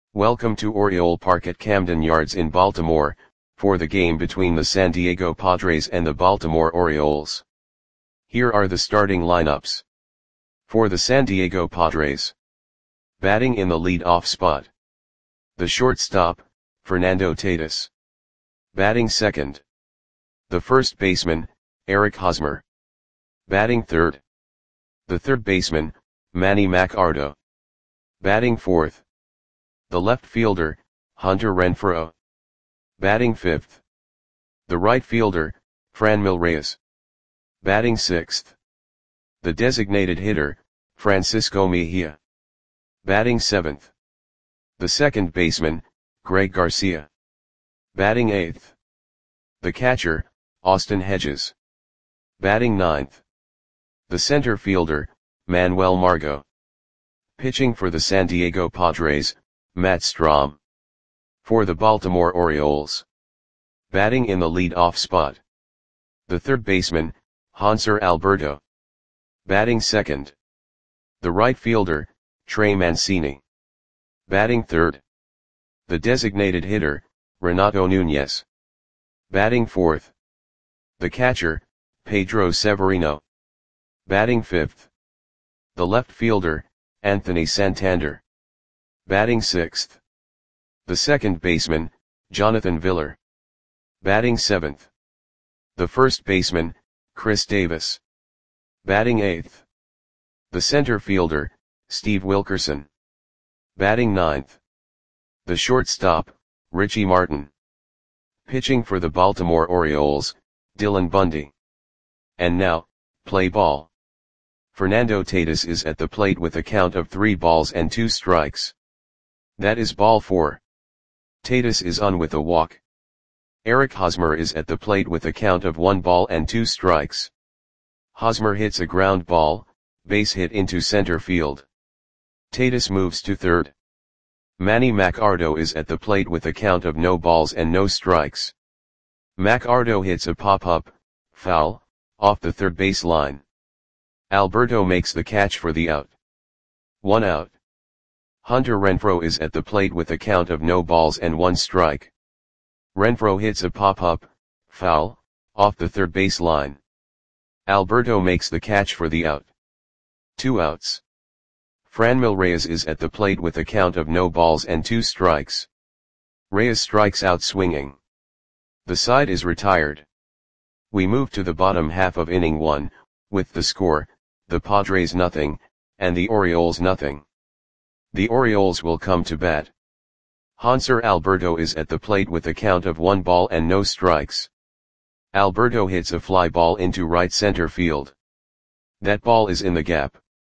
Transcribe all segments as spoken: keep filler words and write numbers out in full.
Welcome to Oriole Park at Camden Yards in Baltimore, for the game between the San Diego Padres and the Baltimore Orioles. Here are the starting lineups. For the San Diego Padres. Batting in the lead-off spot. The shortstop, Fernando Tatis. Batting second. The first baseman, Eric Hosmer. Batting third. The third baseman, Manny Machado. Batting fourth. The left fielder, Hunter Renfroe. Batting fifth. The right fielder, Franmil Reyes. Batting sixth. The designated hitter, Francisco Mejia. Batting seventh. The second baseman, Greg Garcia. Batting eighth. The catcher, Austin Hedges. Batting ninth. The center fielder, Manuel Margot. Pitching for the San Diego Padres, Matt Strahm. For the Baltimore Orioles. Batting in the lead-off spot. The third baseman, Hanser Alberto. Batting second. The right fielder, Trey Mancini. Batting third. The designated hitter, Renato Nunez. Batting fourth. The catcher, Pedro Severino. Batting fifth. The left fielder, Anthony Santander. Batting sixth. The second baseman, Jonathan Villar. Batting seventh. The first baseman, Chris Davis. Batting eighth. The center fielder, Steve Wilkerson. Batting ninth. The shortstop, Richie Martin. Pitching for the Baltimore Orioles, Dylan Bundy. And now, play ball. Fernando Tatis is at the plate with a count of three balls and two strikes. That is ball four. Tatis is on with a walk. Eric Hosmer is at the plate with a count of one ball and two strikes. Hosmer hits a ground ball, base hit into center field. Tatis moves to third. Manny Machado is at the plate with a count of no balls and no strikes. Machado hits a pop-up, foul, off the third base line. Alberto makes the catch for the out. One out. Hunter Renfroe is at the plate with a count of no balls and one strike. Renfroe hits a pop-up, foul, off the third base line. Alberto makes the catch for the out. Two outs. Franmil Reyes is at the plate with a count of no balls and two strikes. Reyes strikes out swinging. The side is retired. We move to the bottom half of inning one, with the score, the Padres nothing, and the Orioles nothing. The Orioles will come to bat. Hanser Alberto is at the plate with a count of one ball and no strikes. Alberto hits a fly ball into right center field. That ball is in the gap.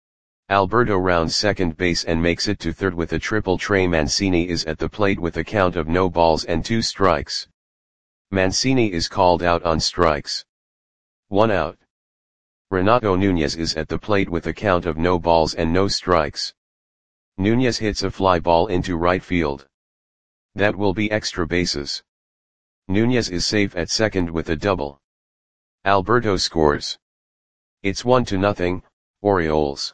Alberto rounds second base and makes it to third with a triple. Trey Mancini is at the plate with a count of no balls and two strikes. Mancini is called out on strikes. One out. Renato Nunez is at the plate with a count of no balls and no strikes. Nunez hits a fly ball into right field. That will be extra bases. Nunez is safe at second with a double. Alberto scores. It's one to nothing, Orioles.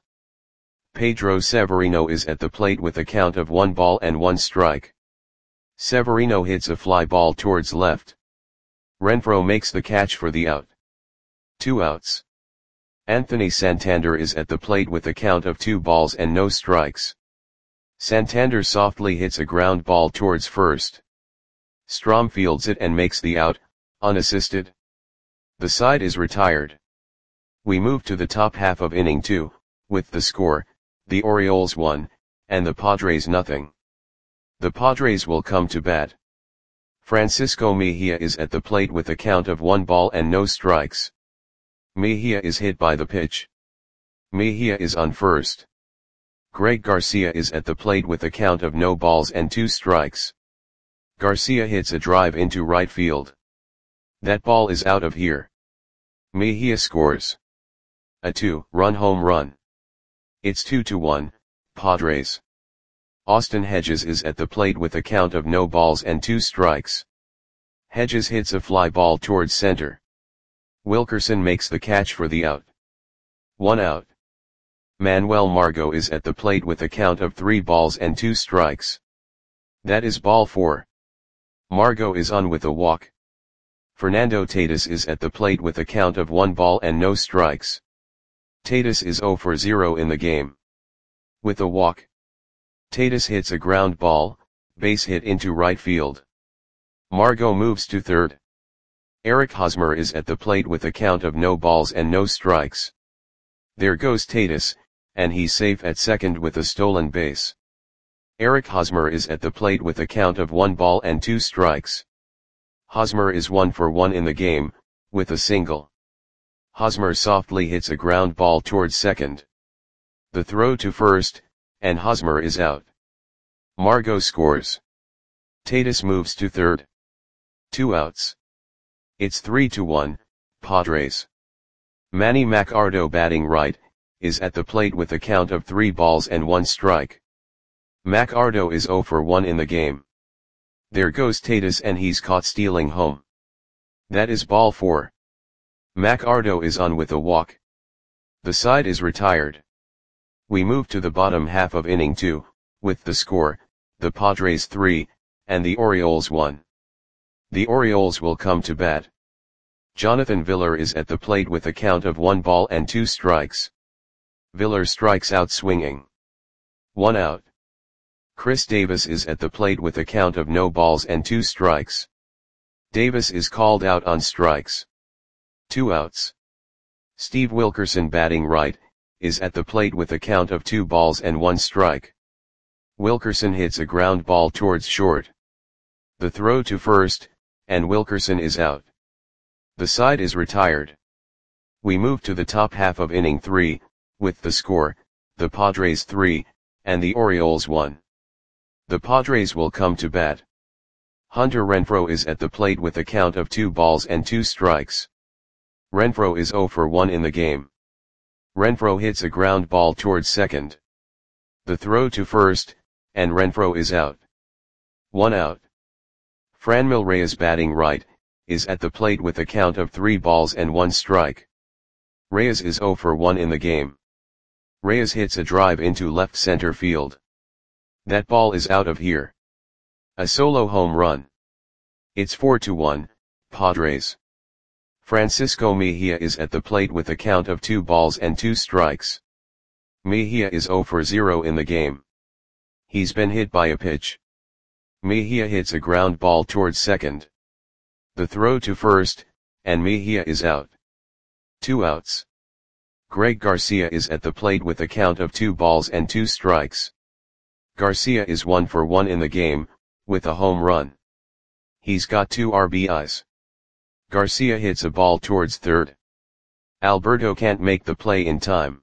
Pedro Severino is at the plate with a count of one ball and one strike. Severino hits a fly ball towards left. Renfroe makes the catch for the out. Two outs. Anthony Santander is at the plate with a count of two balls and no strikes. Santander softly hits a ground ball towards first. Strahm fields it and makes the out, unassisted. The side is retired. We move to the top half of inning two, with the score, the Orioles one, and the Padres nothing. The Padres will come to bat. Francisco Mejia is at the plate with a count of one ball and no strikes. Mejia is hit by the pitch. Mejia is on first. Greg Garcia is at the plate with a count of no balls and two strikes. Garcia hits a drive into right field. That ball is out of here. Mejia scores a two-run home run. It's two to one, Padres. Austin Hedges is at the plate with a count of no balls and two strikes. Hedges hits a fly ball towards center. Wilkerson makes the catch for the out. One out. Manuel Margot is at the plate with a count of three balls and two strikes. That is ball four. Margot is on with a walk. Fernando Tatis is at the plate with a count of one ball and no strikes. Tatis is zero for zero in the game. With a walk. Tatis hits a ground ball, base hit into right field. Margot moves to third. Eric Hosmer is at the plate with a count of no balls and no strikes. There goes Tatis, and he's safe at second with a stolen base. Eric Hosmer is at the plate with a count of one ball and two strikes. Hosmer is one for one in the game, with a single. Hosmer softly hits a ground ball towards second. The throw to first, and Hosmer is out. Margot scores. Tatis moves to third. Two outs. It's three to one, Padres. Manny Machado batting right, is at the plate with a count of three balls and one strike. Machado is zero for one in the game. There goes Tatis and he's caught stealing home. That is ball four. Machado is on with a walk. The side is retired. We move to the bottom half of inning two, with the score, the Padres three, and the Orioles one. The Orioles will come to bat. Jonathan Villar is at the plate with a count of one ball and two strikes. Villar strikes out swinging. One out. Chris Davis is at the plate with a count of no balls and two strikes. Davis is called out on strikes. Two outs. Steve Wilkerson batting right, is at the plate with a count of two balls and one strike. Wilkerson hits a ground ball towards short. The throw to first, and Wilkerson is out. The side is retired. We move to the top half of inning three, with the score, the Padres three, and the Orioles one. The Padres will come to bat. Hunter Renfroe is at the plate with a count of two balls and two strikes. Renfroe is zero for one in the game. Renfroe hits a ground ball towards second. The throw to first, and Renfroe is out. One out. Franmil Reyes batting right, is at the plate with a count of three balls and one strike. Reyes is zero for one in the game. Reyes hits a drive into left center field. That ball is out of here. A solo home run. It's four to one, Padres. Francisco Mejia is at the plate with a count of two balls and two strikes. Mejia is zero for zero in the game. He's been hit by a pitch. Mejia hits a ground ball towards second. The throw to first, and Mejia is out. Two outs. Greg Garcia is at the plate with a count of two balls and two strikes. Garcia is one for one in the game, with a home run. He's got two R B Is. Garcia hits a ball towards third. Alberto can't make the play in time.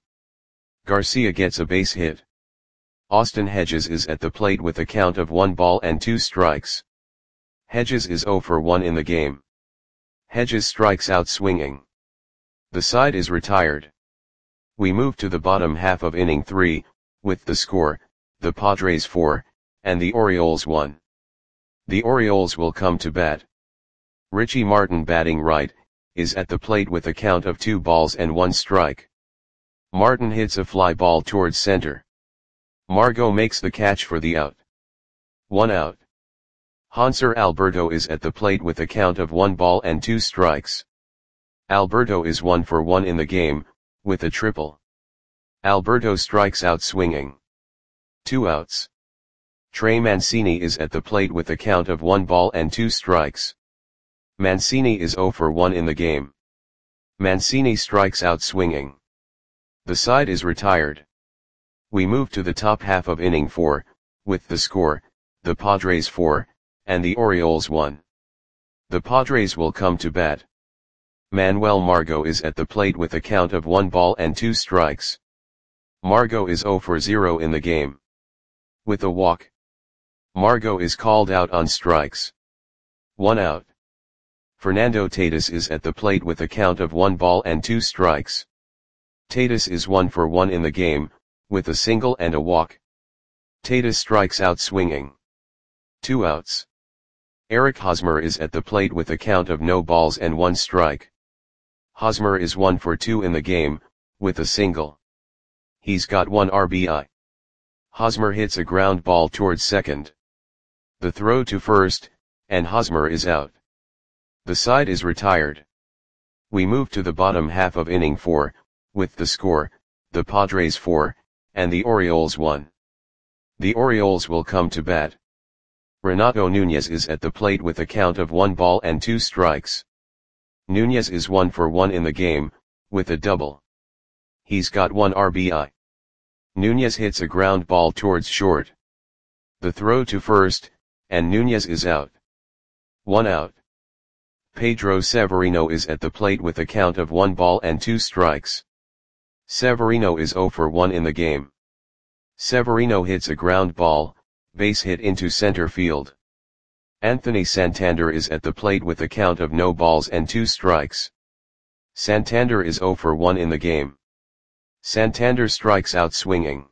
Garcia gets a base hit. Austin Hedges is at the plate with a count of one ball and two strikes. Hedges is zero for one in the game. Hedges strikes out swinging. The side is retired. We move to the bottom half of inning three, with the score, the Padres four, and the Orioles one. The Orioles will come to bat. Richie Martin batting right, is at the plate with a count of two balls and one strike. Martin hits a fly ball towards center. Margot makes the catch for the out. One out. Hanser Alberto is at the plate with a count of one ball and two strikes. Alberto is one for one in the game, with a triple. Alberto strikes out swinging. Two outs. Trey Mancini is at the plate with a count of one ball and two strikes. Mancini is zero for one in the game. Mancini strikes out swinging. The side is retired. We move to the top half of inning four, with the score, the Padres four, and the Orioles one. The Padres will come to bat. Manuel Margot is at the plate with a count of one ball and two strikes. Margot is zero for zero in the game. With a walk. Margot is called out on strikes. One out. Fernando Tatis is at the plate with a count of one ball and two strikes. Tatis is one for one in the game, with a single and a walk. Tatis strikes out swinging. Two outs. Eric Hosmer is at the plate with a count of no balls and one strike. Hosmer is one for two in the game, with a single. He's got one R B I. Hosmer hits a ground ball towards second. The throw to first, and Hosmer is out. The side is retired. We move to the bottom half of inning four, with the score, the Padres four, and the Orioles one. The Orioles will come to bat. Renato Nunez is at the plate with a count of one ball and two strikes. Nunez is one for one in the game, with a double. He's got one R B I. Nunez hits a ground ball towards short. The throw to first, and Nunez is out. One out. Pedro Severino is at the plate with a count of one ball and two strikes. Severino is zero for one in the game. Severino hits a ground ball, base hit into center field. Anthony Santander is at the plate with a count of no balls and two strikes. Santander is zero for one in the game. Santander strikes out swinging.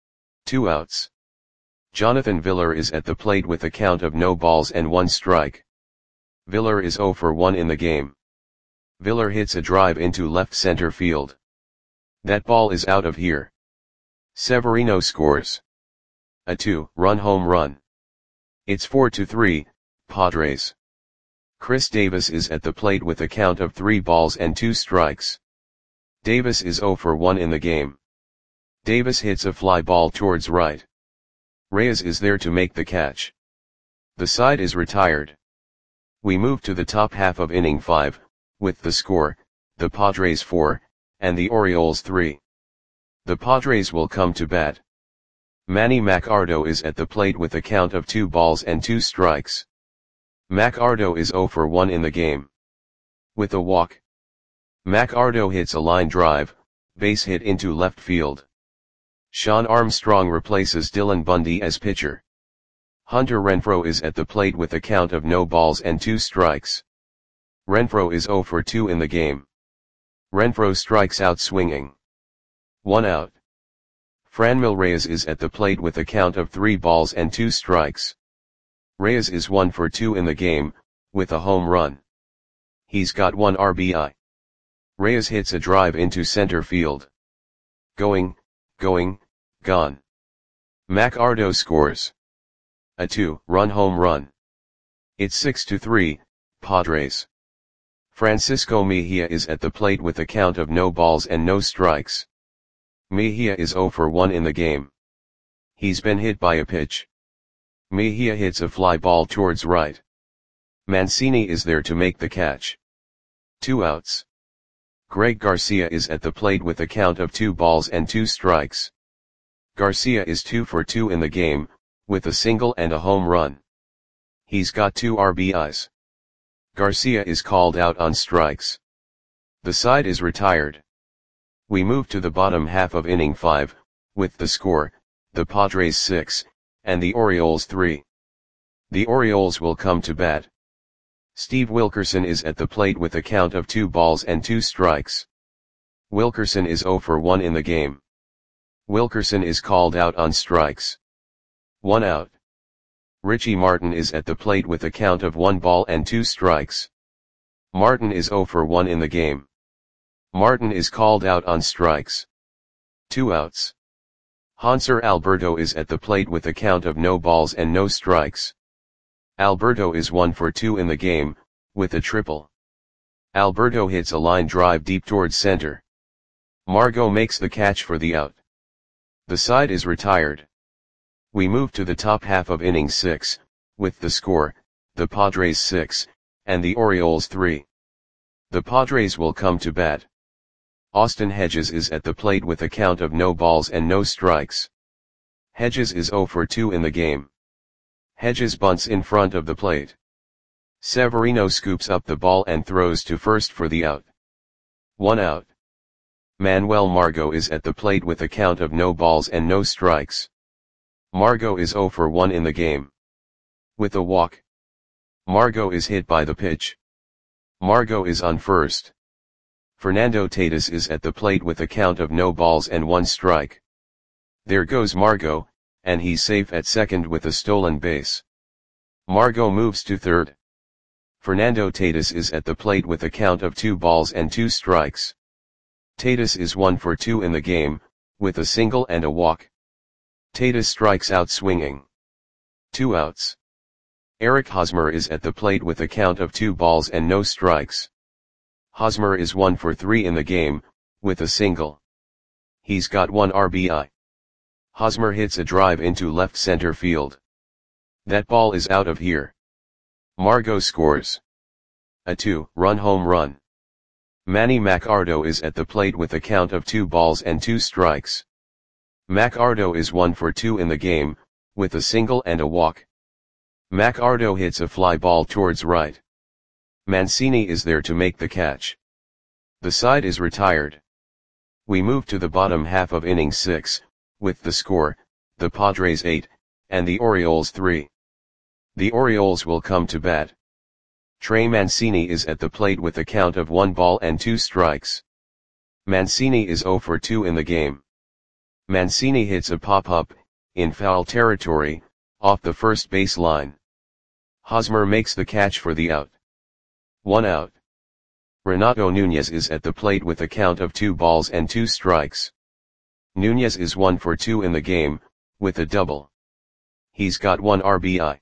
Two outs. Jonathan Villar is at the plate with a count of no balls and one strike. Villar is zero for one in the game. Villar hits a drive into left center field. That ball is out of here. Severino scores a two-run home run. It's four to three, Padres. Chris Davis is at the plate with a count of three balls and two strikes. Davis is zero for one in the game. Davis hits a fly ball towards right. Reyes is there to make the catch. The side is retired. We move to the top half of inning five, with the score, the Padres four, and the Orioles three. The Padres will come to bat. Manny Machado is at the plate with a count of two balls and two strikes. Machado is zero for one in the game. With a walk. Machado hits a line drive, base hit into left field. Sean Armstrong replaces Dylan Bundy as pitcher. Hunter Renfroe is at the plate with a count of no balls and two strikes. Renfroe is zero for two in the game. Renfroe strikes out swinging. One out. Franmil Reyes is at the plate with a count of three balls and two strikes. Reyes is one for two in the game, with a home run. He's got one R B I. Reyes hits a drive into center field. Going, going, gone. Machado scores a two-run home run. It's six to three, Padres. Francisco Mejia is at the plate with a count of no balls and no strikes. Mejia is zero for one in the game. He's been hit by a pitch. Mejia hits a fly ball towards right. Mancini is there to make the catch. Two outs. Greg Garcia is at the plate with a count of two balls and two strikes. Garcia is two for two in the game, with a single and a home run. He's got two R B Is. Garcia is called out on strikes. The side is retired. We move to the bottom half of inning five, with the score, the Padres six, and the Orioles three. The Orioles will come to bat. Steve Wilkerson is at the plate with a count of two balls and two strikes. Wilkerson is zero for one in the game. Wilkerson is called out on strikes. One out. Richie Martin is at the plate with a count of one ball and two strikes. Martin is zero for one in the game. Martin is called out on strikes. Two outs. Hanser Alberto is at the plate with a count of no balls and no strikes. Alberto is one for two in the game, with a triple. Alberto hits a line drive deep towards center. Margot makes the catch for the out. The side is retired. We move to the top half of inning six, with the score, the Padres six, and the Orioles three. The Padres will come to bat. Austin Hedges is at the plate with a count of no balls and no strikes. Hedges is zero for two in the game. Hedges bunts in front of the plate. Severino scoops up the ball and throws to first for the out. One out. Manuel Margot is at the plate with a count of no balls and no strikes. Margot is zero for one in the game. With a walk. Margot is hit by the pitch. Margot is on first. Fernando Tatis is at the plate with a count of no balls and one strike. There goes Margot, and he's safe at second with a stolen base. Margot moves to third. Fernando Tatis is at the plate with a count of two balls and two strikes. Tatis is one for two in the game, with a single and a walk. Tatis strikes out swinging. Two outs. Eric Hosmer is at the plate with a count of two balls and no strikes. Hosmer is one for three in the game, with a single. He's got one R B I. Hosmer hits a drive into left center field. That ball is out of here. Margot scores a two-run home run. Manny Machado is at the plate with a count of two balls and two strikes. Machado is one for two in the game, with a single and a walk. Machado hits a fly ball towards right. Mancini is there to make the catch. The side is retired. We move to the bottom half of inning six, with the score, the Padres eight, and the Orioles three. The Orioles will come to bat. Trey Mancini is at the plate with a count of one ball and two strikes. Mancini is zero for two in the game. Mancini hits a pop-up, in foul territory, off the first base line. Hosmer makes the catch for the out. One out. Renato Nunez is at the plate with a count of two balls and two strikes. Nunez is one for two in the game, with a double. He's got one R B I.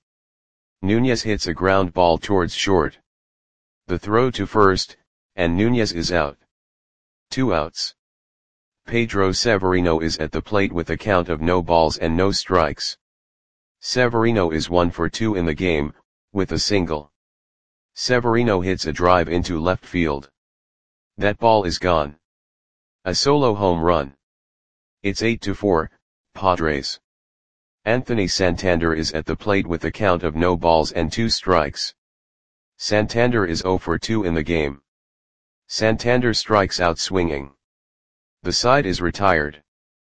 Nunez hits a ground ball towards short. The throw to first, and Nunez is out. Two outs. Pedro Severino is at the plate with a count of no balls and no strikes. Severino is one for two in the game, with a single. Severino hits a drive into left field. That ball is gone. A solo home run. It's eight to four, Padres. Anthony Santander is at the plate with a count of no balls and two strikes. Santander is zero for two in the game. Santander strikes out swinging. The side is retired.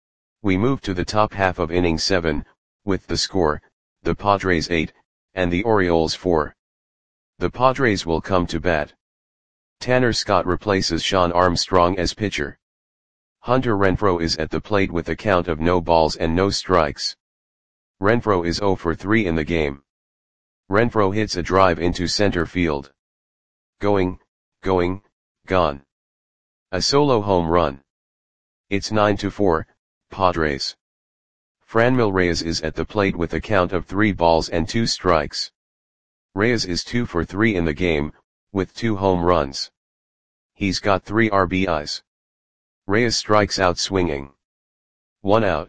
We move to the top half of inning seven, with the score, the Padres eight, and the Orioles four. The Padres will come to bat. Tanner Scott replaces Sean Armstrong as pitcher. Hunter Renfroe is at the plate with a count of no balls and no strikes. Renfroe is zero for three in the game. Renfroe hits a drive into center field. Going, going, gone. A solo home run. It's nine to four, Padres. Franmil Reyes is at the plate with a count of three balls and two strikes. Reyes is two for three in the game, with two home runs. He's got three R B Is. Reyes strikes out swinging. One out.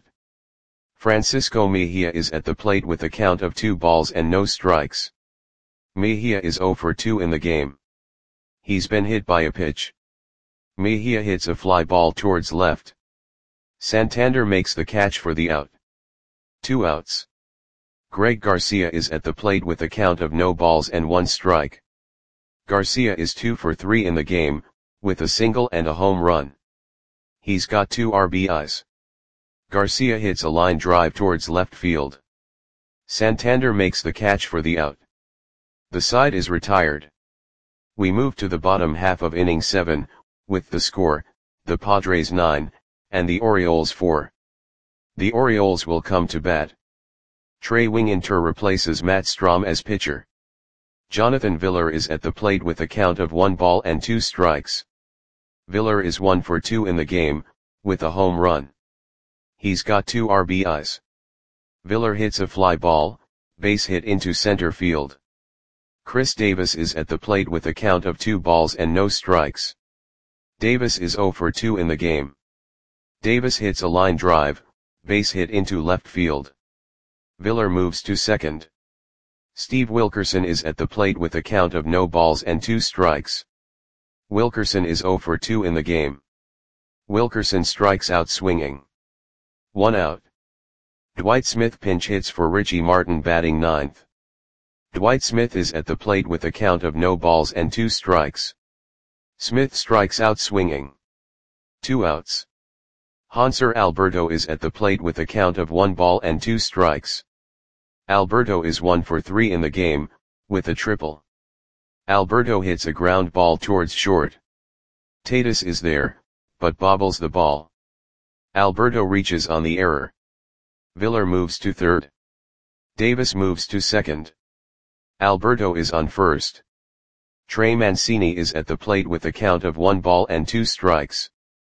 Francisco Mejia is at the plate with a count of two balls and no strikes. Mejia is zero for two in the game. He's been hit by a pitch. Mejia hits a fly ball towards left. Santander makes the catch for the out. Two outs. Greg Garcia is at the plate with a count of no balls and one strike. Garcia is two for three in the game, with a single and a home run. He's got two R B Is. Garcia hits a line drive towards left field. Santander makes the catch for the out. The side is retired. We move to the bottom half of inning seven, with the score, the Padres nine, and the Orioles four. The Orioles will come to bat. Trey Winginter replaces Matt Strahm as pitcher. Jonathan Villar is at the plate with a count of one ball and two strikes. Villar is one for two in the game, with a home run. He's got two R B Is. Villar hits a fly ball, base hit into center field. Chris Davis is at the plate with a count of two balls and no strikes. Davis is zero for two in the game. Davis hits a line drive, base hit into left field. Villar moves to second. Steve Wilkerson is at the plate with a count of no balls and two strikes. Wilkerson is zero for two in the game. Wilkerson strikes out swinging. One out. Dwight Smith pinch hits for Richie Martin batting ninth. Dwight Smith is at the plate with a count of no balls and two strikes. Smith strikes out swinging. Two outs. Hanser Alberto is at the plate with a count of one ball and two strikes. Alberto is one for three in the game, with a triple. Alberto hits a ground ball towards short. Tatis is there, but bobbles the ball. Alberto reaches on the error. Villar moves to third. Davis moves to second. Alberto is on first. Trey Mancini is at the plate with a count of one ball and two strikes.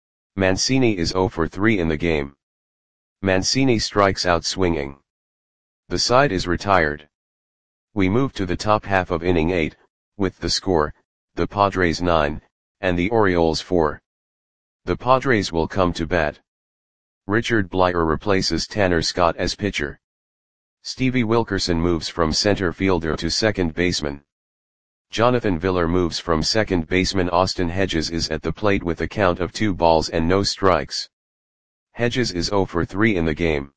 Mancini is zero for three in the game. Mancini strikes out swinging. The side is retired. We move to the top half of inning eight, with the score, the Padres nine, and the Orioles four. The Padres will come to bat. Richard Bleier replaces Tanner Scott as pitcher. Stevie Wilkerson moves from center fielder to second baseman. Jonathan Villar moves from second baseman. Austin Hedges is at the plate with a count of two balls and no strikes. Hedges is zero for three in the game.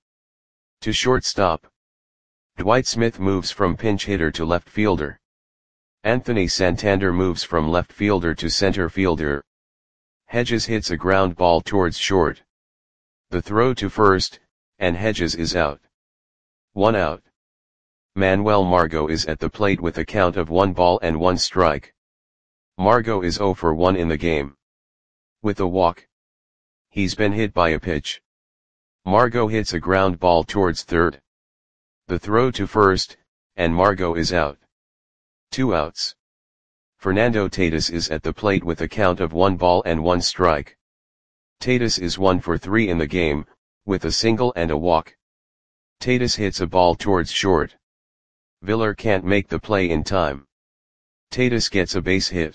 To shortstop. Dwight Smith moves from pinch hitter to left fielder. Anthony Santander moves from left fielder to center fielder. Hedges hits a ground ball towards short. The throw to first, and Hedges is out. One out. Manuel Margot is at the plate with a count of one ball and one strike. Margot is zero for one in the game. With a walk. He's been hit by a pitch. Margot hits a ground ball towards third. The throw to first, and Margot is out. Two outs. Fernando Tatis is at the plate with a count of one ball and one strike. Tatis is one for three in the game, with a single and a walk. Tatis hits a ball towards short. Villar can't make the play in time. Tatis gets a base hit.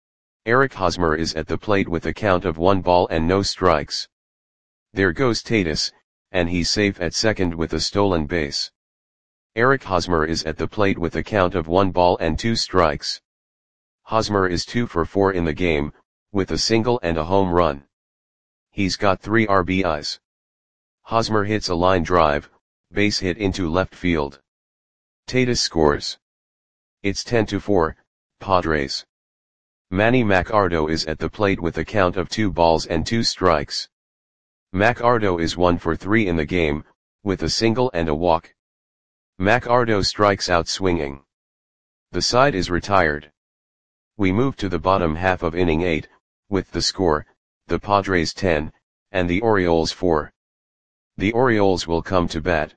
Eric Hosmer is at the plate with a count of one ball and no strikes. There goes Tatis, and he's safe at second with a stolen base. Eric Hosmer is at the plate with a count of one ball and two strikes. Hosmer is two for four in the game, with a single and a home run. He's got three R B Is. Hosmer hits a line drive, base hit into left field. Tatis scores. It's ten to four, Padres. Manny Machado is at the plate with a count of two balls and two strikes. Machado is one for three in the game, with a single and a walk. Machado strikes out swinging. The side is retired. We move to the bottom half of inning eight, with the score, the Padres ten, and the Orioles four. The Orioles will come to bat.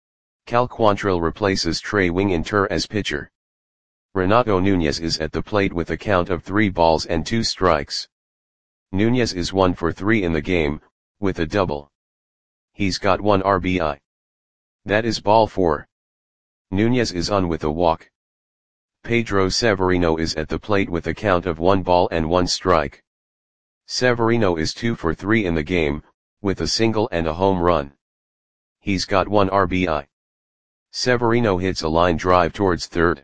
Cal Quantrill replaces Trey Winginter as pitcher. Renato Nunez is at the plate with a count of three balls and two strikes. Nunez is one for three in the game, with a double. He's got one R B I. That is ball four. Nunez is on with a walk. Pedro Severino is at the plate with a count of one ball and one strike. Severino is two for three in the game, with a single and a home run. He's got one R B I. Severino hits a line drive towards third.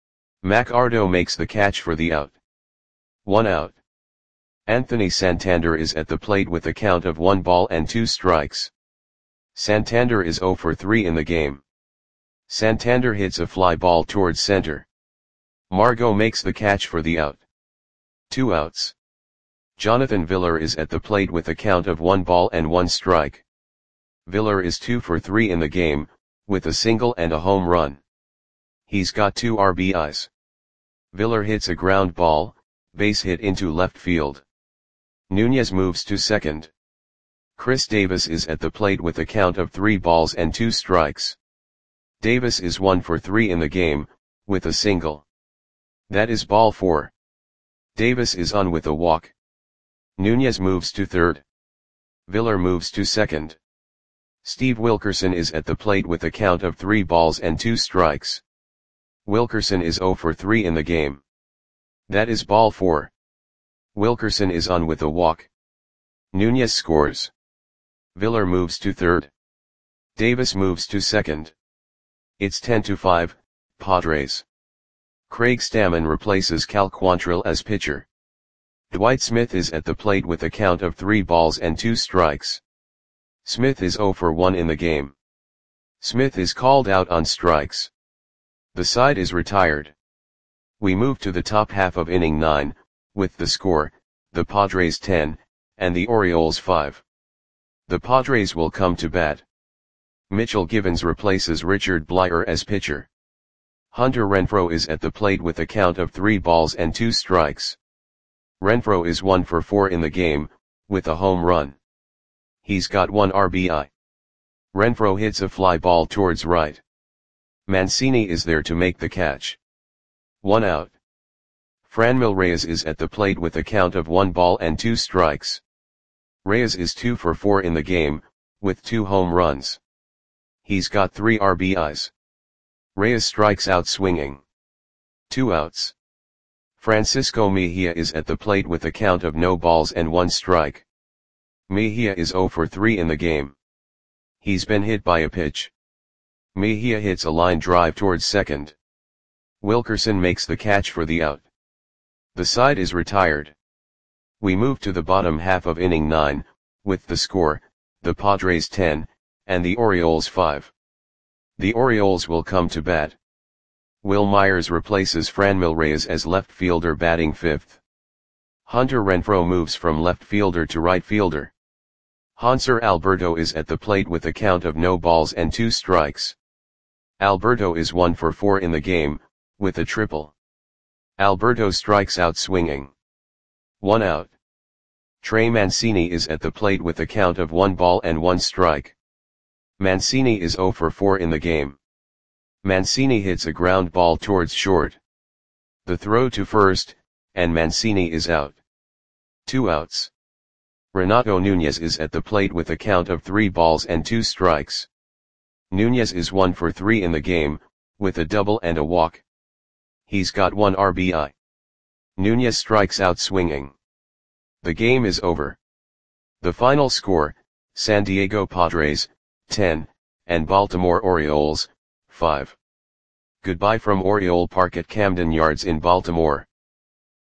Machado makes the catch for the out. One out. Anthony Santander is at the plate with a count of one ball and two strikes. Santander is zero for three in the game. Santander hits a fly ball towards center. Margot makes the catch for the out. Two outs. Jonathan Villar is at the plate with a count of one ball and one strike. Villar is two for three in the game, with a single and a home run. He's got two R B Is. Villar hits a ground ball, base hit into left field. Nunez moves to second. Chris Davis is at the plate with a count of three balls and two strikes. Davis is one for three in the game, with a single. That is ball four. Davis is on with a walk. Nunez moves to third. Villar moves to second. Steve Wilkerson is at the plate with a count of three balls and two strikes. Wilkerson is zero for three in the game. That is ball four. Wilkerson is on with a walk. Nunez scores. Villar moves to third. Davis moves to second. It's ten to five, Padres. Craig Stammen replaces Cal Quantrill as pitcher. Dwight Smith is at the plate with a count of three balls and two strikes. Smith is zero for one in the game. Smith is called out on strikes. The side is retired. We move to the top half of inning nine, with the score, the Padres ten, and the Orioles five. The Padres will come to bat. Mitchell Givens replaces Richard Bleier as pitcher. Hunter Renfroe is at the plate with a count of three balls and two strikes. Renfroe is one for four in the game, with a home run. He's got one R B I. Renfroe hits a fly ball towards right. Mancini is there to make the catch. One out. Franmil Reyes is at the plate with a count of one ball and two strikes. Reyes is two for four in the game, with two home runs. He's got three R B Is. Reyes strikes out swinging. Two outs. Francisco Mejia is at the plate with a count of no balls and one strike. Mejia is oh for three in the game. He's been hit by a pitch. Mejia hits a line drive towards second. Wilkerson makes the catch for the out. The side is retired. We move to the bottom half of inning nine, with the score, the Padres ten, and the Orioles five. The Orioles will come to bat. Will Myers replaces Franmil Reyes as left fielder batting fifth. Hunter Renfroe moves from left fielder to right fielder. Hanser Alberto is at the plate with a count of no balls and two strikes. Alberto is one for four in the game, with a triple. Alberto strikes out swinging. One out. Trey Mancini is at the plate with a count of one ball and one strike. Mancini is oh for four in the game. Mancini hits a ground ball towards short. The throw to first, and Mancini is out. Two outs. Renato Nunez is at the plate with a count of three balls and two strikes. Nunez is one for three in the game, with a double and a walk. He's got one R B I. Nunez strikes out swinging. The game is over. The final score, San Diego Padres, ten, and Baltimore Orioles, five. Goodbye from Oriole Park at Camden Yards in Baltimore.